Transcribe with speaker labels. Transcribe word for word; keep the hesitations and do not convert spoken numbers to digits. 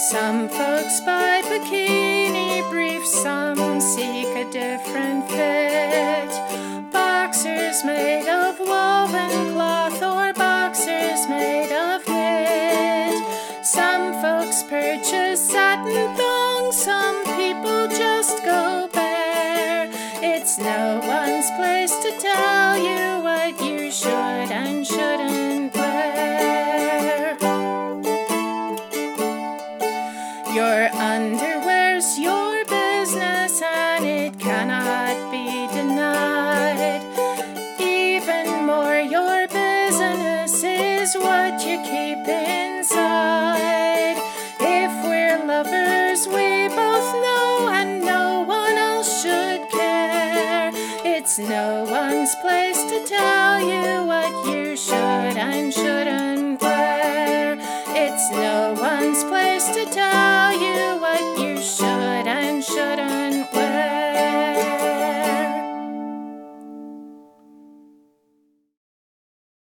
Speaker 1: Some folks buy bikini briefs, some seek a different fit. Boxers made of woven cloth or boxers made of knit. Some folks purchase satin thongs, some people just go bare. It's no one's place to tell you what you should and shouldn't wear. Your underwear's your business and it cannot be denied. Even more, your business is what you keep inside. If we're lovers, we both know, and no one else should care. It's no one's place to tell you what you should and shouldn't wear. It's no one's place to tell